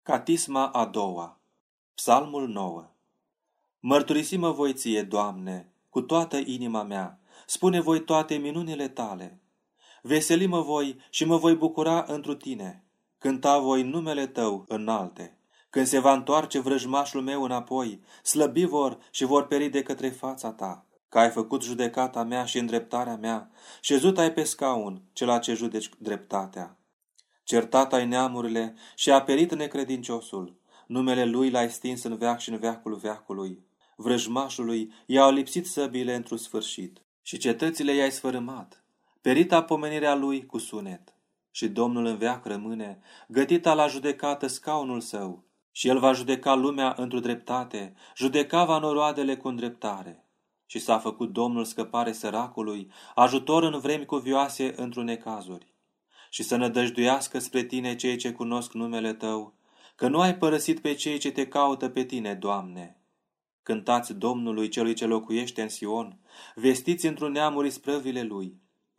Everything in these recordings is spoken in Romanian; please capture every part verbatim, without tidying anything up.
Catisma a doua. Psalmul nouă. Mărturisim-mă voi ție, Doamne, cu toată inima mea, spune voi toate minunile tale. Veseli-mă voi și mă voi bucura întru tine, cânta voi numele tău înalte. Când se va întoarce vrăjmașul meu înapoi, slăbi vor și vor peri de către fața ta, că ai făcut judecata mea și îndreptarea mea, șezut ai pe scaun, cela ce judeci dreptatea. Certat ai neamurile și a perit necredinciosul, numele lui l-ai stins în veac și în veacul veacului. Vrăjmașului i-au lipsit săbile într-un sfârșit și cetățile i-ai sfărâmat. Perita pomenirea lui cu sunet și Domnul în veac rămâne, gătita la judecată scaunul său și el va judeca lumea într-o dreptate, judeca va noroadele cu îndreptare. Și s-a făcut Domnul scăpare săracului, ajutor în vremi cuvioase într-un necazuri. Și să nădăjduiască spre tine cei ce cunosc numele tău, că nu ai părăsit pe cei ce te caută pe tine, Doamne. Cântați Domnului celui ce locuiește în Sion, vestiți într-un neamuri sprăvile lui,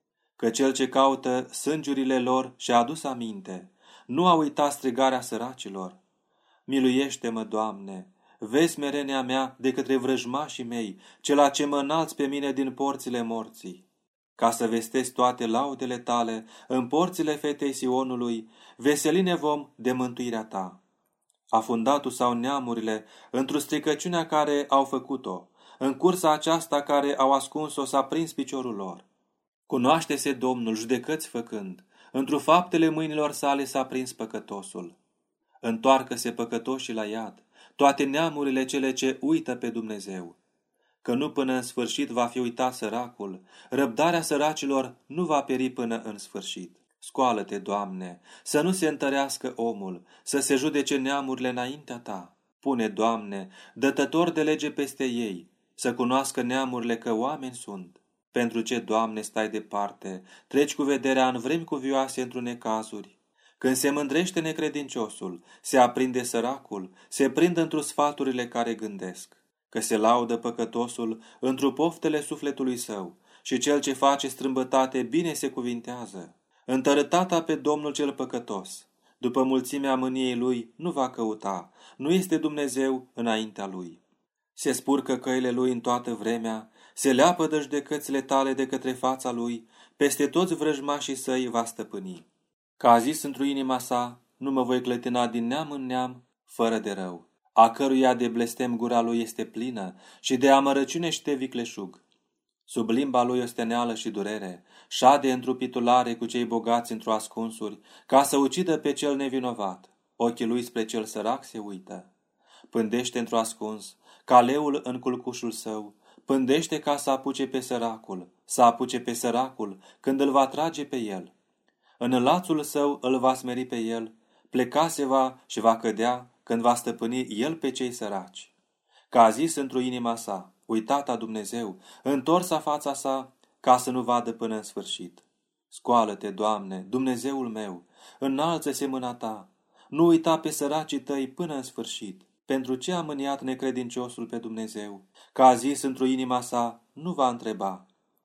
că cel ce caută sângiurile lor și-a adus aminte, nu a uitat strigarea săracilor. Miluiește-mă, Doamne, vezi smerenia mea de către vrăjmașii mei, cela ce mă înalți pe mine din porțile morții. Ca să vestesc toate laudele tale în porțile fetei Sionului, veseline vom de mântuirea ta. Afundatul sau neamurile într-o stricăciunea care au făcut-o, în cursa aceasta care au ascuns-o s-a prins piciorul lor. Cunoaște-se Domnul judecăți făcând, într-o faptele mâinilor sale s-a prins păcătosul. Întoarcă-se păcătoșii la iad, toate neamurile cele ce uită pe Dumnezeu. Că nu până în sfârșit va fi uitat săracul, răbdarea săracilor nu va peri până în sfârșit. Scoală-te, Doamne, să nu se întărească omul, să se judece neamurile înaintea ta. Pune, Doamne, dătător de lege peste ei, să cunoască neamurile că oameni sunt. Pentru ce, Doamne, stai departe, treci cu vederea în vremi cuvioase într-un necazuri? Când se mândrește necredinciosul, se aprinde săracul, se prind într-o sfaturile care gândesc. Că se laudă păcătosul într-o poftele sufletului său și cel ce face strâmbătate bine se cuvintează. Întărătata pe Domnul cel păcătos, după mulțimea mâniei lui, nu va căuta, nu este Dumnezeu înaintea lui. Se spurcă căile lui în toată vremea, se leapădă judecățile tale de către fața lui, peste toți vrăjmașii săi va stăpâni. Că a zis într-o inima sa, nu mă voi clătina din neam în neam, fără de rău, a căruia de blestem gura lui este plină și de amărăciune și de vicleșug. Sub limba lui osteneală și durere, șade într-o pitulare cu cei bogați într-o ascunsuri, ca să ucidă pe cel nevinovat. Ochii lui spre cel sărac se uită. Pândește într-o ascuns, ca leul în culcușul său, pândește ca să apuce pe săracul, să apuce pe săracul când îl va trage pe el. În lațul său îl va smeri pe el, pleca se va și va cădea când va stăpâni el pe cei săraci. Că a zis într-o inima sa, uitata Dumnezeu, întorsa fața sa, ca să nu vadă până în sfârșit. Scoală-te, Doamne, Dumnezeul meu, înalță-se mâna ta, nu uita pe săracii tăi până în sfârșit. Pentru ce a mâniat necredinciosul pe Dumnezeu? Că a zis într-o inima sa, nu va întreba.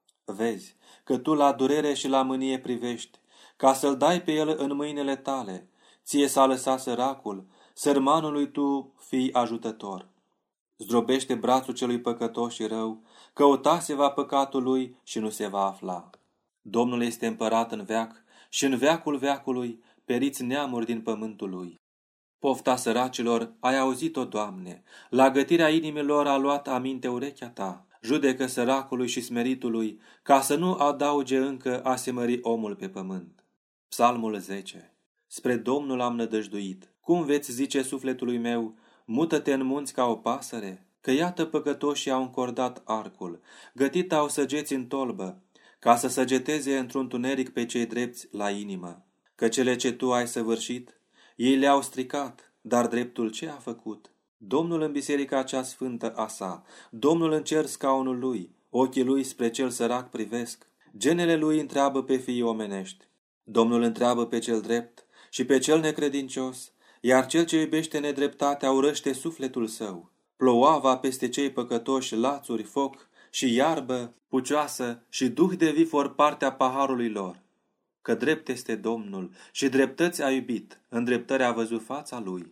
Vezi că tu la durere și la mânie privești, ca să-l dai pe el în mâinile tale. Ție s-a lăsat săracul, sărmanului tu fii ajutător. Zdrobește brațul celui păcătos și rău, căuta se va păcatul lui și nu se va afla. Domnul este împărat în veac și în veacul veacului periți neamuri din pământul lui. Pofta săracilor ai auzit-o, Doamne, la gătirea inimilor a luat aminte urechea ta. Judecă săracului și smeritului, ca să nu adauge încă a se mări omul pe pământ. Psalmul zece. Spre Domnul am nădăjduit. Cum veți zice sufletului meu, mută-te în munți ca o pasăre? Că iată păcătoșii au încordat arcul, gătit au săgeți în tolbă, ca să săgeteze într-un tuneric pe cei drepți la inimă. Că cele ce tu ai săvârșit, ei le-au stricat, dar dreptul ce a făcut? Domnul în biserica cea sfântă a sa, Domnul în cer scaunul lui, ochii lui spre cel sărac privesc, genele lui întreabă pe fiii omenești. Domnul întreabă pe cel drept și pe cel necredincios, iar cel ce iubește nedreptatea urăște sufletul său. Plouava peste cei păcătoși lațuri, foc și iarbă pucioasă și duh de vifor partea paharului lor. Că drept este Domnul și dreptăți a iubit, în dreptări a văzut fața lui.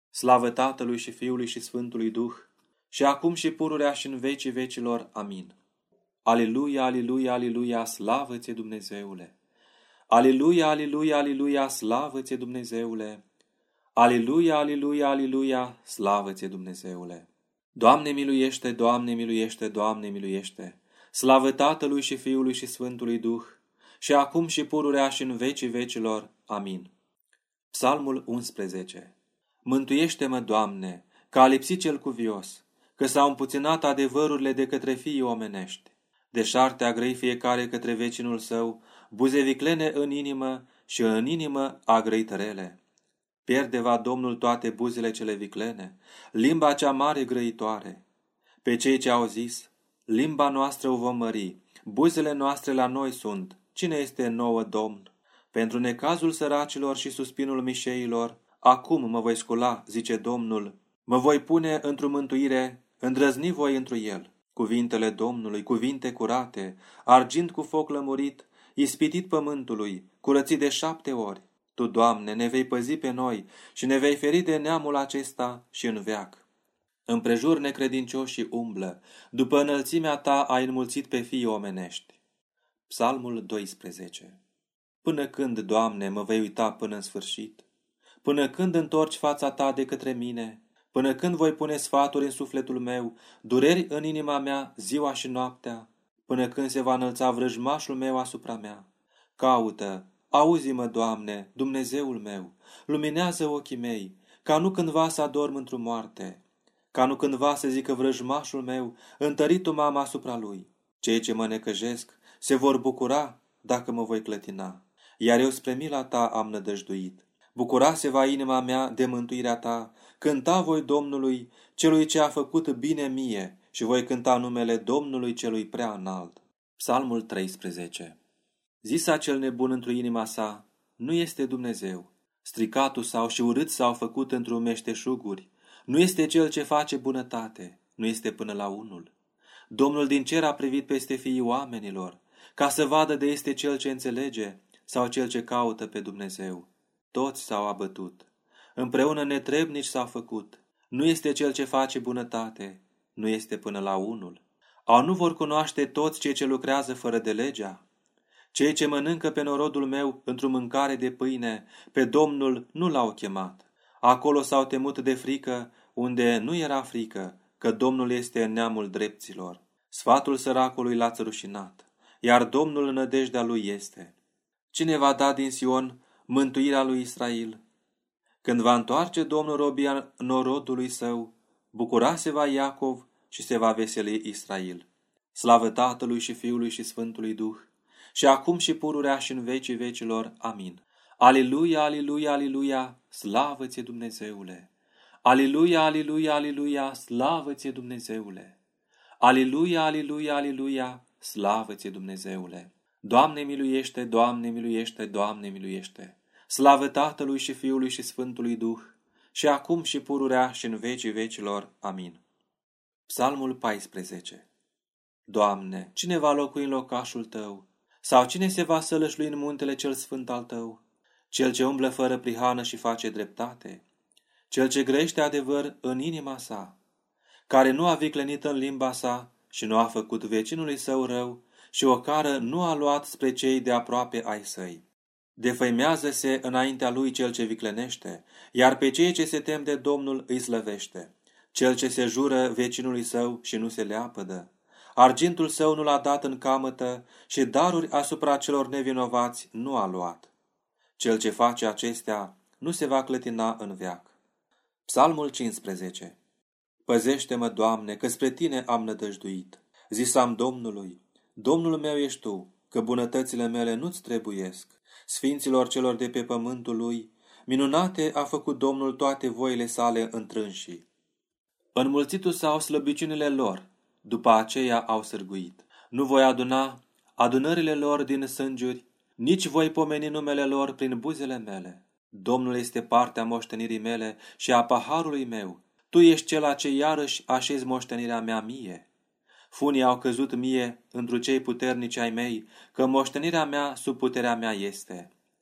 Slavă Tatălui și Fiului și Sfântului Duh, și acum și pururea și în vecii vecilor. Amin. Aliluia, aliluia, aliluia, slavă ție, Dumnezeule! Aliluia, aliluia, aliluia, slavă ție, Dumnezeule! Aliluia, aliluia, aliluia, slavă ție, Dumnezeule! Doamne miluiește, Doamne miluiește, Doamne miluiește! Slavă Tatălui și Fiului și Sfântului Duh, și acum și pururea și în vecii vecilor. Amin. Psalmul unsprezece. Mântuiește-mă, Doamne, că a lipsit cel cuvios, că s-au împuținat adevărurile de către fiii omenești. Deșarte a grăi fiecare către vecinul său, buze viclene în inimă și în inimă a grăit rele. Pierde va Domnul toate buzele cele viclene, limba cea mare grăitoare. Pe cei ce au zis, limba noastră o vom mări, buzele noastre la noi sunt, cine este nouă Domn? Pentru necazul săracilor și suspinul mișeilor, acum mă voi scula, zice Domnul, mă voi pune într-o mântuire, îndrăzni voi întru el. Cuvintele Domnului, cuvinte curate, argint cu foc lămurit, ispitit pământului, curățit de șapte ori. Tu, Doamne, ne vei păzi pe noi și ne vei feri de neamul acesta și în veac. Împrejur necredincioșii umblă, după înălțimea ta ai înmulțit pe fii omenești. Psalmul doisprezece. Până când, Doamne, mă vei uita până în sfârșit? Până când întorci fața ta de către mine? Până când voi pune sfaturi în sufletul meu, dureri în inima mea ziua și noaptea? Până când se va înălța vrăjmașul meu asupra mea? Caută, auzi-mă, Doamne, Dumnezeul meu, luminează ochii mei, ca nu cândva să adorm într-o moarte, ca nu cândva să zică vrăjmașul meu, întărit-o m-am asupra lui. Cei ce mă necăjesc se vor bucura dacă mă voi clătina, iar eu spre mila ta am nădăjduit. Bucura se va inima mea de mântuirea ta, cânta voi Domnului, celui ce a făcut bine mie, și voi cânta numele Domnului celui prea înalt. Psalmul treisprezece. Zisa cel nebun într-o inima sa, nu este Dumnezeu. Stricatul sau și urât s-au făcut într-o meșteșuguri. Nu este cel ce face bunătate, nu este până la unul. Domnul din cer a privit peste fiii oamenilor, ca să vadă de este cel ce înțelege sau cel ce caută pe Dumnezeu. Toți s-au abătut, împreună netrebnici s-au făcut. Nu este cel ce face bunătate, nu este până la unul. Au nu vor cunoaște toți cei ce lucrează fără de legea? Cei ce mănâncă pe norodul meu într-o mâncare de pâine, pe Domnul nu l-au chemat. Acolo s-au temut de frică, unde nu era frică, că Domnul este în neamul drepților. Sfatul săracului l-a țărușinat, iar Domnul în nădejdea lui este. Cine va da din Sion mântuirea lui Israel? Când va întoarce Domnul robia norodului său, bucura se va Iacov și se va veseli Israel. Slavă Tatălui și Fiului și Sfântului Duh, și acum și pururea și în vecii vecilor. Amin. Aliluia, aliluia, aliluia, slavă ție, Dumnezeule! Aliluia, aliluia, aliluia, slavă ție, Dumnezeule! Aliluia, aliluia, aliluia, slavă ție, Dumnezeule! Doamne miluiește, Doamne miluiește, Doamne miluiește! Slavă Tatălui și Fiului și Sfântului Duh, și acum și pururea și în vecii vecilor. Amin. Psalmul paisprezece. Doamne, cine va locui în locașul tău? Sau cine se va sălășlui în muntele cel sfânt al tău? Cel ce umblă fără prihană și face dreptate, cel ce grăiește adevăr în inima sa, care nu a viclenit în limba sa și nu a făcut vecinului său rău și o cară nu a luat spre cei de aproape ai săi. Defăimează-se înaintea lui cel ce viclenește, iar pe cei ce se tem de Domnul îi slăvește. Cel ce se jură vecinului său și nu se leapădă, argintul său nu l-a dat în camătă și daruri asupra celor nevinovați nu a luat. Cel ce face acestea nu se va clătina în veac. Psalmul cincisprezece. Păzește-mă, Doamne, că spre Tine am nădăjduit. Zisam Domnului, Domnul meu ești Tu, că bunătățile mele nu-ți trebuiesc. Sfinților celor de pe pământul Lui, minunate a făcut Domnul toate voile sale întrânșii. Înmulțitu s-au slăbiciunile lor, după aceea au sârguit. Nu voi aduna adunările lor din sângiuri, nici voi pomeni numele lor prin buzele mele. Domnul este partea moștenirii mele și a paharului meu. Tu ești cel ce iarăși așezi moștenirea mea mie. Funii au căzut mie întru cei puternici ai mei, că moștenirea mea sub puterea mea este.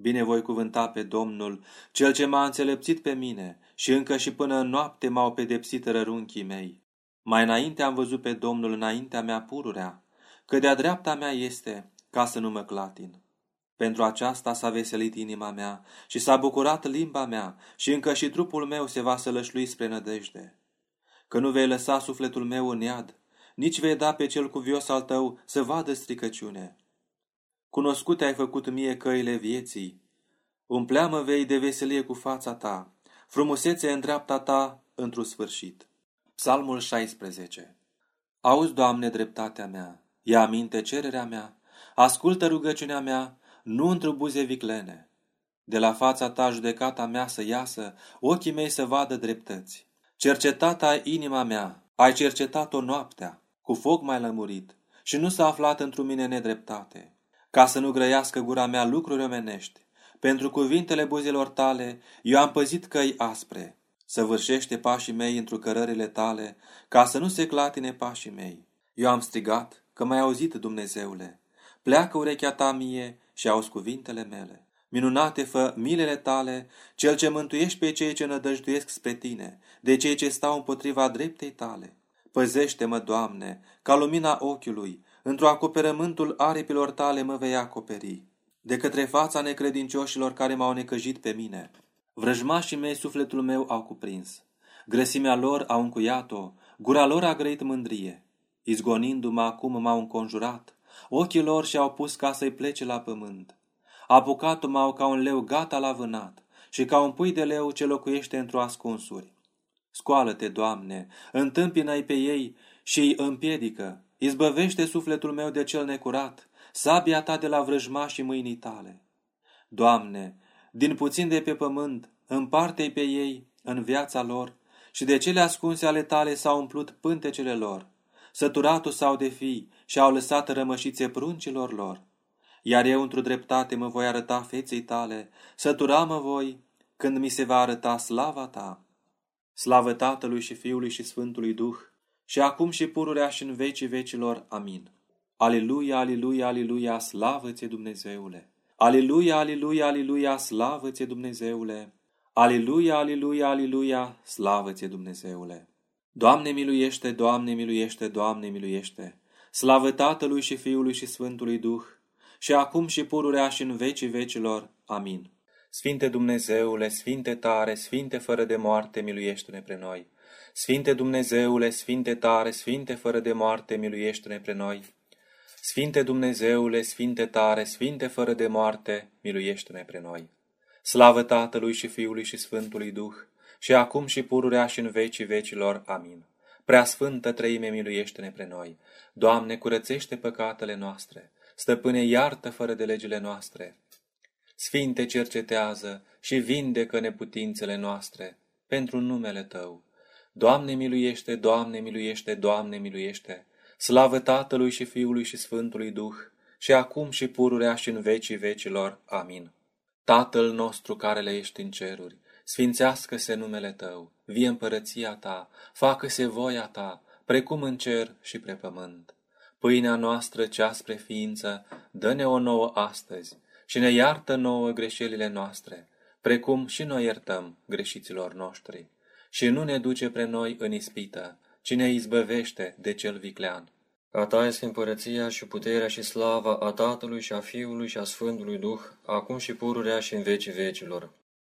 Bine voi cuvânta pe Domnul, Cel ce m-a înțelepțit pe mine și încă și până în noapte m-au pedepsit rărunchii mei. Mai înainte am văzut pe Domnul înaintea mea pururea, că de-a dreapta mea este, ca să nu mă clatin. Pentru aceasta s-a veselit inima mea și s-a bucurat limba mea și încă și trupul meu se va sălășlui spre nădejde. Că nu vei lăsa sufletul meu în iad, nici vei da pe cel cuvios al tău să vadă stricăciune. Cunoscute ai făcut mie căile vieții, umpleamă vei de veselie cu fața ta, frumusețe în dreapta ta într-un sfârșit. Psalmul șaisprezece. Auzi, Doamne, dreptatea mea, ia aminte cererea mea, ascultă rugăciunea mea, nu într-o buze viclene. De la fața ta judecata mea să iasă, ochii mei să vadă dreptăți. Cercetata ai inima mea, ai cercetat-o noaptea, cu foc m-ai lămurit și nu s-a aflat într-o mine nedreptate. Ca să nu grăiască gura mea lucruri omenești, pentru cuvintele buzelor tale eu am păzit căi aspre. Săvârșește pașii mei într-o cărările tale, ca să nu se clatine pașii mei. Eu am strigat că m-ai auzit, Dumnezeule. Pleacă urechea ta mie și auzi cuvintele mele. Minunate fă milele tale, cel ce mântuiești pe cei ce nădăjduiesc spre tine, de cei ce stau împotriva dreptei tale. Păzește-mă, Doamne, ca lumina ochiului, într-o acoperământul aripilor tale mă vei acoperi, de către fața necredincioșilor care m-au necăjit pe mine. Vrăjmașii mei sufletul meu au cuprins, grăsimea lor au încuiat-o, gura lor a grăit mândrie. Izgonindu-mă acum m-au înconjurat, ochii lor și-au pus ca să-i plece la pământ. Apucat-o m-au ca un leu gata la vânat și ca un pui de leu ce locuiește într-o ascunsuri. Scoală-te, Doamne, întâmpină-i pe ei și îi împiedică, izbăvește sufletul meu de cel necurat, sabia ta de la vrăjmașii mâinii tale. Doamne, din puțin de pe pământ, împarte-i pe ei în viața lor și de cele ascunse ale tale s-au umplut pântecele lor. Săturatul s-au de fii și au lăsat rămășițe pruncilor lor. Iar eu într-o dreptate mă voi arăta feței tale, sătura mă voi când mi se va arăta slava ta. Slavă Tatălui și Fiului și Sfântului Duh, și acum și pururea și în vecii vecilor. Amin. Aliluia, aliluia, aliluia, slavă-ție, Dumnezeule! Aliluia, aliluia, aliluia, slavă-ție, Dumnezeule! Aliluia, aliluia, aliluia, slavă-ție, Dumnezeule! Doamne miluiește, Doamne miluiește, Doamne miluiește! Slavă Tatălui și Fiului și Sfântului Duh, și acum și pururea și în vecii vecilor. Amin. Sfinte Dumnezeule, Sfinte tare, Sfinte fără de moarte, miluiește-ne pre noi. Sfinte Dumnezeule, Sfinte tare, Sfinte fără de moarte, miluiește-ne pre noi. Sfinte Dumnezeule, Sfinte tare, Sfinte fără de moarte, miluiește-ne pre noi. Slavă Tatălui și Fiului și Sfântului Duh, și acum și pururea și în vecii vecilor. Amin. Prea Sfântă Treime, miluiește-ne pre noi. Doamne, curățește păcatele noastre. Stăpâne, iartă fără de legile noastre. Sfinte, cercetează și vindecă neputințele noastre pentru numele Tău. Doamne miluiește, Doamne miluiește, Doamne miluiește. Slavă Tatălui și Fiului și Sfântului Duh, și acum și pururea și în vecii vecilor. Amin. Tatăl nostru care le ești în ceruri, sfințească-se numele Tău, vie împărăția Ta, facă-se voia Ta, precum în cer și pe pământ. Pâinea noastră cea spre ființă, dă-ne-o nouă astăzi și ne iartă nouă greșelile noastre, precum și noi iertăm greșiților noștri. Și nu ne duce pre noi în ispită, ci ne izbăvește de cel viclean. A Ta este împărăția și puterea și slava a Tatălui și a Fiului și a Sfântului Duh, acum și pururea și în vecii vecilor.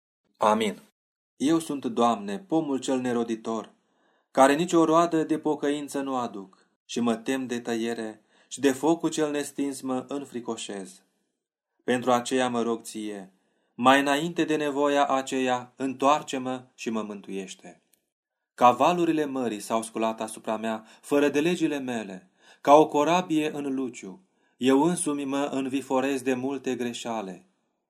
Amin. Eu sunt, Doamne, pomul cel neroditor, care nicio roadă de pocăință nu aduc, și mă tem de tăiere și de focul cel nestins mă înfricoșez. Pentru aceea mă rog Ție, mai înainte de nevoia aceea, întoarce-mă și mă mântuiește. Ca valurile mării s-au sculat asupra mea, fără de legile mele, ca o corabie în luciu, eu însumi mă înviforez de multe greșale.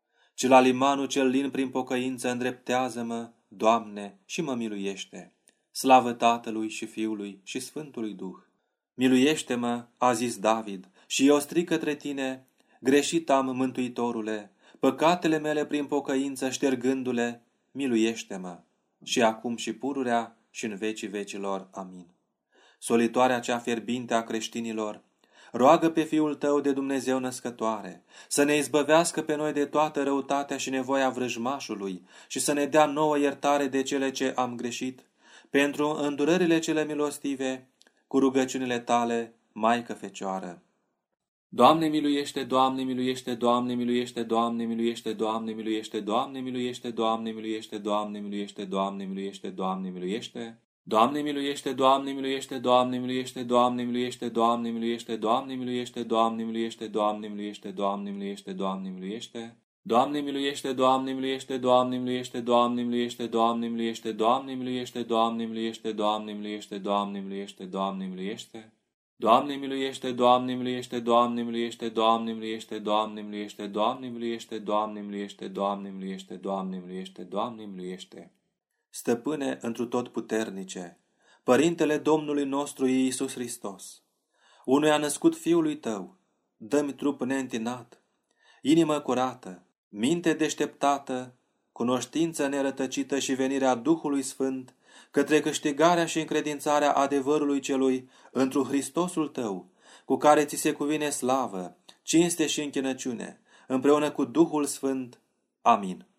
Ci la limanul cel lin prin pocăință îndreptează-mă, Doamne, și mă miluiește. Slavă Tatălui și Fiului și Sfântului Duh. Miluiește-mă, a zis David, și eu strig către Tine, greșit am, Mântuitorule, păcatele mele prin pocăință ștergându-le, miluiește-mă, și acum și pururea și în vecii vecilor. Amin. Solitoarea cea fierbinte a creștinilor, roagă pe Fiul tău de Dumnezeu născătoare, să ne izbăvească pe noi de toată răutatea și nevoia vrăjmașului și să ne dea nouă iertare de cele ce am greșit, pentru îndurările cele milostive, cu rugăciunile tale, Maică Fecioară. Doamne miluiește, Doamne miluiește, Doamne miluiește, Doamne miluiește, Doamne miluiește, Doamne miluiește, Doamne miluiește, Doamne miluiește, Doamne miluiește, Doamne miluiește. Doamne miluiește, Doamne miluiește, Doamne miluiește, Doamne miluiește, Doamne miluiește, Doamne miluiește, Doamne miluiește, Doamne miluiește, Doamne miluiește, Doamne miluiește. Doamne miluiește, Doamne miluiește, Doamne miluiește, Doamne miluiește, Doamne miluiește, Doamne miluiește, Doamne miluiește, Doamne miluiește, Doamne miluiește, Doamne miluiește. Doamne miluiește, Doamne miluiește, Doamne miluiește, Doamne miluiește, Doamne miluiește, Doamne miluiește, Doamne miluiește, Doamne miluiește, Doamne miluiește, Doamne miluiește. Stăpâne întru tot puternice, Părintele Domnului nostru Iisus Hristos, unuia născut Fiului Tău, dă-mi trup neîntinat, inimă curată, minte deșteptată, cunoștință nerătăcită și venirea Duhului Sfânt, către câștigarea și încredințarea adevărului celui întru Hristosul Tău, cu care ți se cuvine slavă, cinste și închinăciune, împreună cu Duhul Sfânt. Amin.